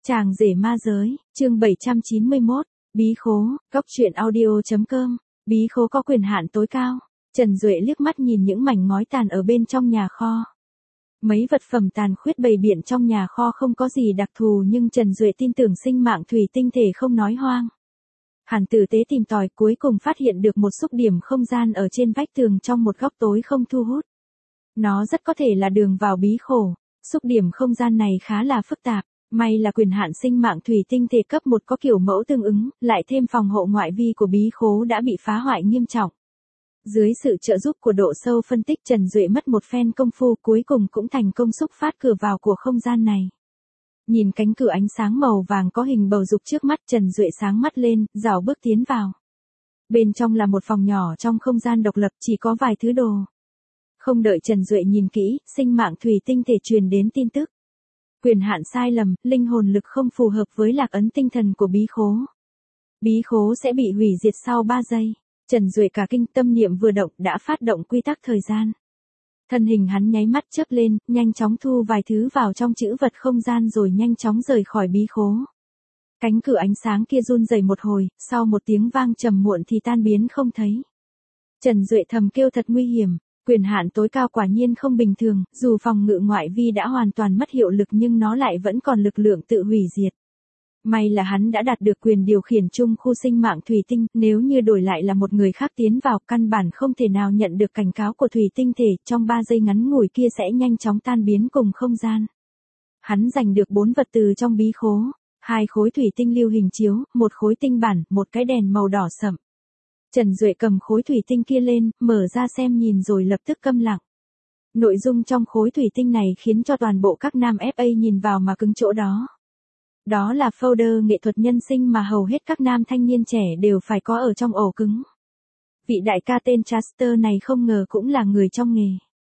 Chàng rể ma giới, chương 791, bí khố, góc truyện audio.com, bí khố có quyền hạn tối cao. Trần Duệ liếc mắt nhìn những mảnh ngói tàn ở bên trong nhà kho. Mấy vật phẩm tàn khuyết bày biện trong nhà kho không có gì đặc thù nhưng Trần Duệ tin tưởng sinh mạng thủy tinh thể không nói hoang. Hắn tử tế tìm tòi cuối cùng phát hiện được một xúc điểm không gian ở trên vách tường trong một góc tối không thu hút. Nó rất có thể là đường vào bí khố. Xúc điểm không gian này khá là phức tạp. May là quyền hạn sinh mạng thủy tinh thể cấp 1 có kiểu mẫu tương ứng, lại thêm phòng hộ ngoại vi của bí khố đã bị phá hoại nghiêm trọng. Dưới sự trợ giúp của độ sâu phân tích Trần Duệ mất một phen công phu cuối cùng cũng thành công xúc phát cửa vào của không gian này. Nhìn cánh cửa ánh sáng màu vàng có hình bầu dục trước mắt Trần Duệ sáng mắt lên, rảo bước tiến vào. Bên trong là một phòng nhỏ trong không gian độc lập chỉ có vài thứ đồ. Không đợi Trần Duệ nhìn kỹ, sinh mạng thủy tinh thể truyền đến tin tức. Quyền hạn sai lầm, linh hồn lực không phù hợp với lạc ấn tinh thần của bí khố. Bí khố sẽ bị hủy diệt sau 3 giây. Trần Duệ cả kinh tâm niệm vừa động đã phát động quy tắc thời gian. Thân hình hắn nháy mắt chớp lên, nhanh chóng thu vài thứ vào trong trữ vật không gian rồi nhanh chóng rời khỏi bí khố. Cánh cửa ánh sáng kia run rẩy một hồi, sau một tiếng vang trầm muộn thì tan biến không thấy. Trần Duệ thầm kêu thật nguy hiểm. Quyền hạn tối cao quả nhiên không bình thường, dù phòng ngự ngoại vi đã hoàn toàn mất hiệu lực nhưng nó lại vẫn còn lực lượng tự hủy diệt. May là hắn đã đạt được quyền điều khiển chung khu sinh mạng thủy tinh, nếu như đổi lại là một người khác tiến vào căn bản không thể nào nhận được cảnh cáo của thủy tinh thể, trong 3 giây ngắn ngủi kia sẽ nhanh chóng tan biến cùng không gian. Hắn giành được 4 vật từ trong bí khố, 2 khối thủy tinh lưu hình chiếu, 1 khối tinh bản, 1 cái đèn màu đỏ sậm. Trần Duệ cầm khối thủy tinh kia lên, mở ra xem nhìn rồi lập tức câm lặng. Nội dung trong khối thủy tinh này khiến cho toàn bộ các nam FA nhìn vào mà cứng chỗ đó. Đó là folder nghệ thuật nhân sinh mà hầu hết các nam thanh niên trẻ đều phải có ở trong ổ cứng. Vị đại ca tên Chester này không ngờ cũng là người trong nghề.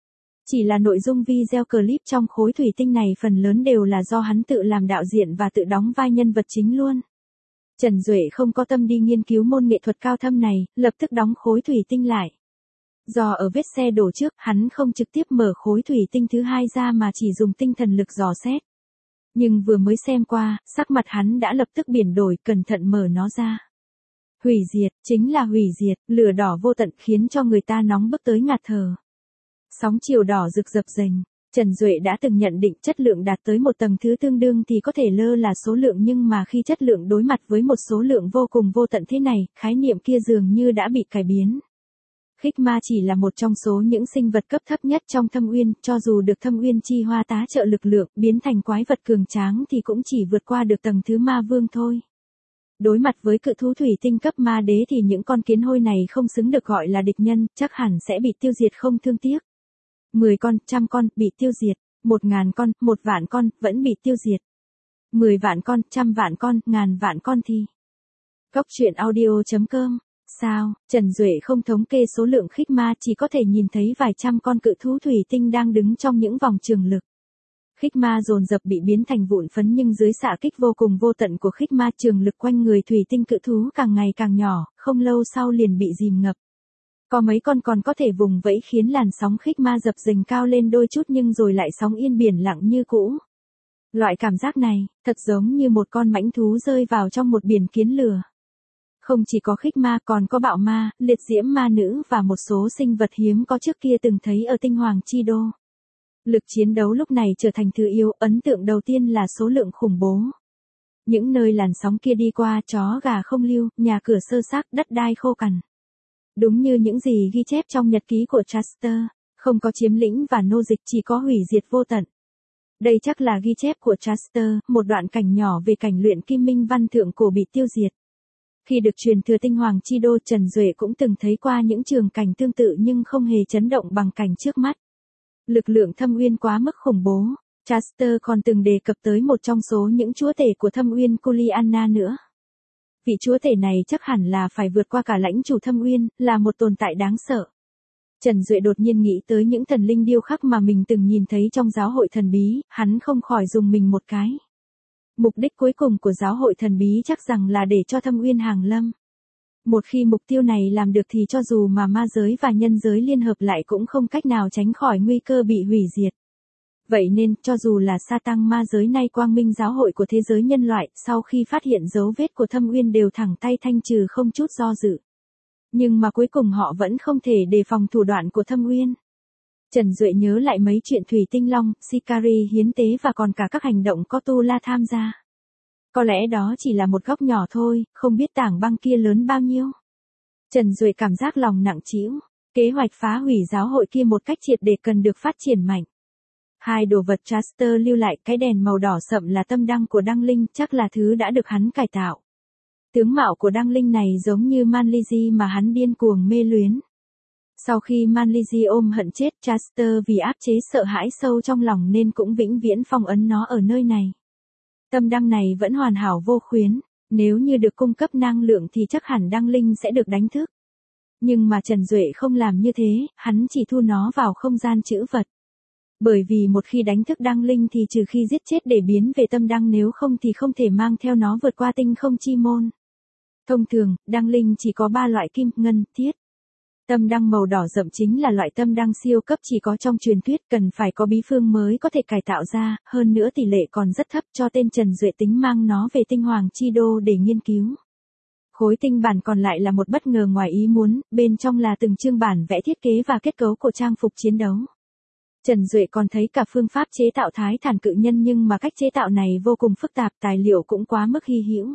Chỉ là nội dung video clip trong khối thủy tinh này phần lớn đều là do hắn tự làm đạo diễn và tự đóng vai nhân vật chính luôn. Trần Duệ không có tâm đi nghiên cứu môn nghệ thuật cao thâm này, lập tức đóng khối thủy tinh lại. Do ở vết xe đổ trước, hắn không trực tiếp mở khối thủy tinh thứ hai ra mà chỉ dùng tinh thần lực dò xét. Nhưng vừa mới xem qua, sắc mặt hắn đã lập tức biển đổi, cẩn thận mở nó ra. Hủy diệt, chính là hủy diệt, lửa đỏ vô tận khiến cho người ta nóng bức tới ngạt thở. Sóng chiều đỏ rực rập rành. Trần Duệ đã từng nhận định chất lượng đạt tới một tầng thứ tương đương thì có thể lơ là số lượng nhưng mà khi chất lượng đối mặt với một số lượng vô cùng vô tận thế này, khái niệm kia dường như đã bị cải biến. Khích ma chỉ là một trong số những sinh vật cấp thấp nhất trong thâm uyên, cho dù được thâm uyên chi hoa tá trợ lực lượng, biến thành quái vật cường tráng thì cũng chỉ vượt qua được tầng thứ ma vương thôi. Đối mặt với cự thú thủy tinh cấp ma đế thì những con kiến hôi này không xứng được gọi là địch nhân, chắc hẳn sẽ bị tiêu diệt không thương tiếc. 10 con, 100 con, bị tiêu diệt. 1000 con, 1 vạn con, vẫn bị tiêu diệt. 10 vạn con, 100 vạn con, 1000 vạn con thì. Góc truyện audio.com. Sao, Trần Duệ không thống kê số lượng khích ma chỉ có thể nhìn thấy vài trăm con cự thú thủy tinh đang đứng trong những vòng trường lực. Khích ma dồn dập bị biến thành vụn phấn nhưng dưới xạ kích vô cùng vô tận của khích ma trường lực quanh người thủy tinh cự thú càng ngày càng nhỏ, không lâu sau liền bị dìm ngập. Có mấy con còn có thể vùng vẫy khiến làn sóng khích ma dập dềnh cao lên đôi chút nhưng rồi lại sóng yên biển lặng như cũ. Loại cảm giác này, thật giống như một con mãnh thú rơi vào trong một biển kiến lửa. Không chỉ có khích ma còn có bạo ma, liệt diễm ma nữ và một số sinh vật hiếm có trước kia từng thấy ở tinh hoàng chi đô. Lực chiến đấu lúc này trở thành thứ yếu, ấn tượng đầu tiên là số lượng khủng bố. Những nơi làn sóng kia đi qua chó gà không lưu, nhà cửa sơ xác, đất đai khô cằn. Đúng như những gì ghi chép trong nhật ký của Chester, không có chiếm lĩnh và nô dịch chỉ có hủy diệt vô tận. Đây chắc là ghi chép của Chester, một đoạn cảnh nhỏ về cảnh luyện kim minh văn thượng cổ bị tiêu diệt. Khi được truyền thừa tinh hoàng chi đô Trần Duệ cũng từng thấy qua những trường cảnh tương tự nhưng không hề chấn động bằng cảnh trước mắt. Lực lượng thâm uyên quá mức khủng bố, Chester còn từng đề cập tới một trong số những chúa tể của thâm uyên Kuliana nữa. Vị chúa tể này chắc hẳn là phải vượt qua cả lãnh chủ thâm uyên, là một tồn tại đáng sợ. Trần Duệ đột nhiên nghĩ tới những thần linh điêu khắc mà mình từng nhìn thấy trong giáo hội thần bí, hắn không khỏi dùng mình một cái. Mục đích cuối cùng của giáo hội thần bí chắc rằng là để cho thâm uyên hàng lâm. Một khi mục tiêu này làm được thì cho dù mà ma giới và nhân giới liên hợp lại cũng không cách nào tránh khỏi nguy cơ bị hủy diệt. Vậy nên, cho dù là sa tăng ma giới nay quang minh giáo hội của thế giới nhân loại, sau khi phát hiện dấu vết của Thâm Uyên đều thẳng tay thanh trừ không chút do dự. Nhưng mà cuối cùng họ vẫn không thể đề phòng thủ đoạn của Thâm Uyên. Trần Duệ nhớ lại mấy chuyện Thủy Tinh Long, Sicari hiến tế và còn cả các hành động có Tu La tham gia. Có lẽ đó chỉ là một góc nhỏ thôi, không biết tảng băng kia lớn bao nhiêu. Trần Duệ cảm giác lòng nặng trĩu. Kế hoạch phá hủy giáo hội kia một cách triệt để cần được phát triển mạnh. Hai đồ vật Chester lưu lại, cái đèn màu đỏ sậm là tâm đăng của Đăng Linh, chắc là thứ đã được hắn cải tạo. Tướng mạo của Đăng Linh này giống như Manlyji mà hắn điên cuồng mê luyến. Sau khi Manlyji ôm hận chết Chester vì áp chế sợ hãi sâu trong lòng nên cũng vĩnh viễn phong ấn nó ở nơi này. Tâm đăng này vẫn hoàn hảo vô khuyến, nếu như được cung cấp năng lượng thì chắc hẳn Đăng Linh sẽ được đánh thức. Nhưng mà Trần Duệ không làm như thế, hắn chỉ thu nó vào không gian trữ vật. Bởi vì một khi đánh thức Đăng Linh thì trừ khi giết chết để biến về tâm đăng, nếu không thì không thể mang theo nó vượt qua tinh không chi môn. Thông thường, Đăng Linh chỉ có 3 loại kim, ngân, thiết. Tâm đăng màu đỏ rậm chính là loại tâm đăng siêu cấp chỉ có trong truyền thuyết, cần phải có bí phương mới có thể cải tạo ra, hơn nữa tỷ lệ còn rất thấp, cho tên Trần Duệ tính mang nó về tinh hoàng chi đô để nghiên cứu. Khối tinh bản còn lại là một bất ngờ ngoài ý muốn, bên trong là từng chương bản vẽ thiết kế và kết cấu của trang phục chiến đấu. Trần Duệ còn thấy cả phương pháp chế tạo thái thản cự nhân, nhưng mà cách chế tạo này vô cùng phức tạp, tài liệu cũng quá mức hy hữu.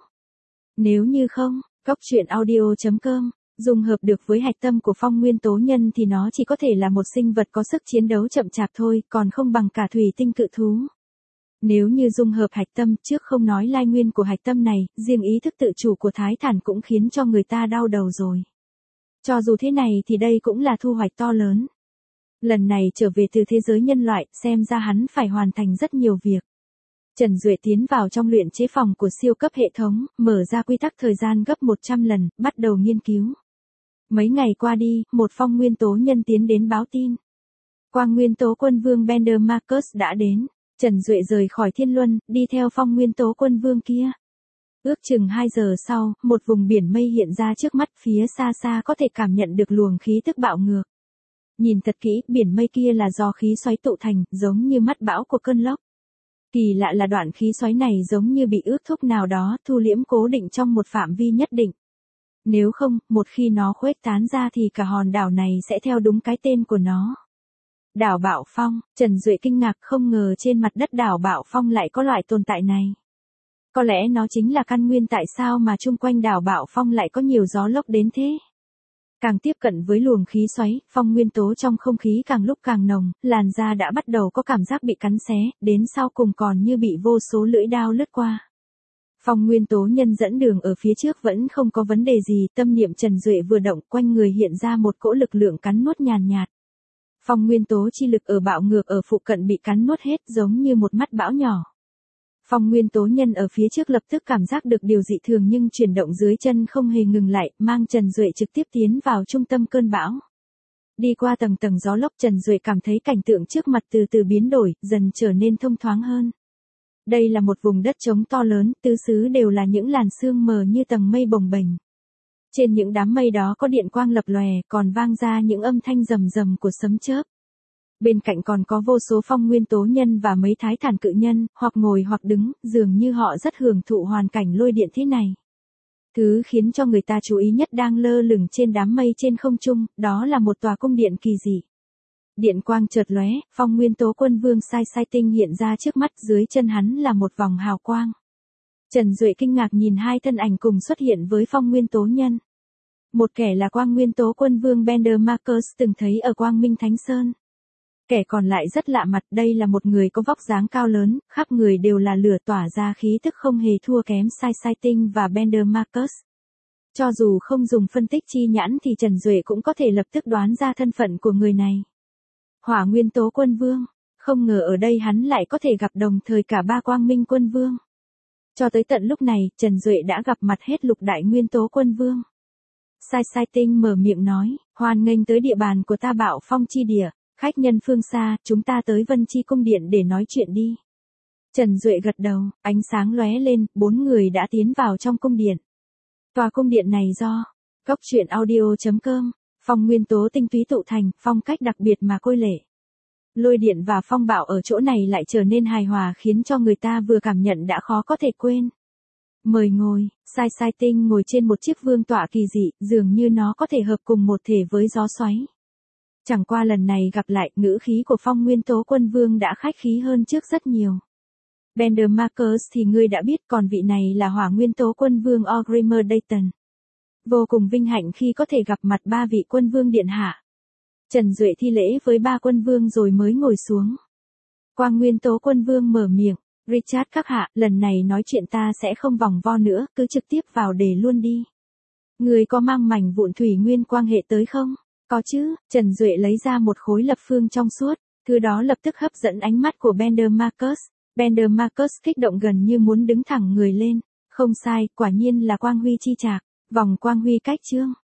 Nếu như không, goctruyện.audio.com dùng hợp được với hạch tâm của phong nguyên tố nhân thì nó chỉ có thể là một sinh vật có sức chiến đấu chậm chạp thôi, còn không bằng cả thủy tinh cự thú. Nếu như dung hợp hạch tâm, trước không nói lai nguyên của hạch tâm này, riêng ý thức tự chủ của thái thản cũng khiến cho người ta đau đầu rồi. Cho dù thế này thì đây cũng là thu hoạch to lớn. Lần này trở về từ thế giới nhân loại, xem ra hắn phải hoàn thành rất nhiều việc. Trần Duệ tiến vào trong luyện chế phòng của siêu cấp hệ thống, mở ra quy tắc thời gian gấp 100 lần, bắt đầu nghiên cứu. Mấy ngày qua đi, một phong nguyên tố nhân tiến đến báo tin. Quang nguyên tố quân vương Bender Marcus đã đến. Trần Duệ rời khỏi Thiên Luân, đi theo phong nguyên tố quân vương kia. Ước chừng 2 giờ sau, một vùng biển mây hiện ra trước mắt, phía xa xa có thể cảm nhận được luồng khí tức bạo ngược. Nhìn thật kỹ, biển mây kia là do khí xoáy tụ thành, giống như mắt bão của cơn lốc. Kỳ lạ là đoạn khí xoáy này giống như bị ước thúc nào đó, thu liễm cố định trong một phạm vi nhất định. Nếu không, một khi nó khuếch tán ra thì cả hòn đảo này sẽ theo đúng cái tên của nó. Đảo Bạo Phong, Trần Duệ kinh ngạc không ngờ trên mặt đất đảo Bạo Phong lại có loại tồn tại này. Có lẽ nó chính là căn nguyên tại sao mà chung quanh đảo Bạo Phong lại có nhiều gió lốc đến thế. Càng tiếp cận với luồng khí xoáy, phong nguyên tố trong không khí càng lúc càng nồng, làn da đã bắt đầu có cảm giác bị cắn xé, đến sau cùng còn như bị vô số lưỡi đao lướt qua. Phong nguyên tố nhân dẫn đường ở phía trước vẫn không có vấn đề gì, tâm niệm Trần Duệ vừa động, quanh người hiện ra một cỗ lực lượng cắn nuốt nhàn nhạt. Phong nguyên tố chi lực ở bạo ngược ở phụ cận bị cắn nuốt hết, giống như một mắt bão nhỏ. Phong nguyên tố nhân ở phía trước lập tức cảm giác được điều dị thường, nhưng chuyển động dưới chân không hề ngừng lại, mang Trần Duệ trực tiếp tiến vào trung tâm cơn bão. Đi qua tầng tầng gió lốc, Trần Duệ cảm thấy cảnh tượng trước mặt từ từ biến đổi, dần trở nên thông thoáng hơn. Đây là một vùng đất trống to lớn, tứ xứ đều là những làn sương mờ như tầng mây bồng bềnh. Trên những đám mây đó có điện quang lập lòe, còn vang ra những âm thanh rầm rầm của sấm chớp. Bên cạnh còn có vô số phong nguyên tố nhân và mấy thái thản cự nhân, hoặc ngồi hoặc đứng, dường như họ rất hưởng thụ hoàn cảnh lôi điện thế này. Thứ khiến cho người ta chú ý nhất đang lơ lửng trên đám mây trên không trung, đó là một tòa cung điện kỳ dị. Điện quang chợt lóe, phong nguyên tố quân vương Sai Sai Tinh hiện ra trước mắt, dưới chân hắn là một vòng hào quang. Trần Duệ kinh ngạc nhìn hai thân ảnh cùng xuất hiện với phong nguyên tố nhân. Một kẻ là quang nguyên tố quân vương Bender Marcus từng thấy ở Quang Minh Thánh Sơn. Kẻ còn lại rất lạ mặt, đây là một người có vóc dáng cao lớn, khắp người đều là lửa tỏa ra khí tức không hề thua kém Sai Sai Tinh và Bender Marcus. Cho dù không dùng phân tích chi nhãn thì Trần Duệ cũng có thể lập tức đoán ra thân phận của người này. Hỏa nguyên tố quân vương, không ngờ ở đây hắn lại có thể gặp đồng thời cả ba quang minh quân vương. Cho tới tận lúc này, Trần Duệ đã gặp mặt hết lục đại nguyên tố quân vương. Sai Sai Tinh mở miệng nói, hoan nghênh tới địa bàn của ta Bạo Phong chi địa, khách nhân phương xa, chúng ta tới Vân Chi cung điện để nói chuyện đi. Trần Duệ gật đầu, ánh sáng lóe lên, 4 người đã tiến vào trong cung điện. Tòa cung điện này do goctruyện.audio.com, phong nguyên tố tinh túy tụ thành, phong cách đặc biệt mà khôi lệ. Lôi điện và phong bạo ở chỗ này lại trở nên hài hòa khiến cho người ta vừa cảm nhận đã khó có thể quên. Mời ngồi, Sai Sai Tinh ngồi trên một chiếc vương tọa kỳ dị, dường như nó có thể hợp cùng một thể với gió xoáy. Chẳng qua lần này gặp lại, ngữ khí của Phong Nguyên Tố Quân Vương đã khách khí hơn trước rất nhiều. Bender Marcus thì ngươi đã biết, còn vị này là Hỏa Nguyên Tố Quân Vương Orgrimmar Dayton. Vô cùng vinh hạnh khi có thể gặp mặt ba vị quân vương điện hạ. Trần Duệ thi lễ với ba quân vương rồi mới ngồi xuống. Quang Nguyên Tố Quân Vương mở miệng, Richard các hạ, lần này nói chuyện ta sẽ không vòng vo nữa, cứ trực tiếp vào đề luôn đi. Người có mang mảnh vụn thủy nguyên quang hệ tới không? Có chứ, Trần Duệ lấy ra một khối lập phương trong suốt, thứ đó lập tức hấp dẫn ánh mắt của Bender Marcus. Bender Marcus kích động gần như muốn đứng thẳng người lên. Không sai, quả nhiên là quang huy chi trạc, vòng quang huy cách chương.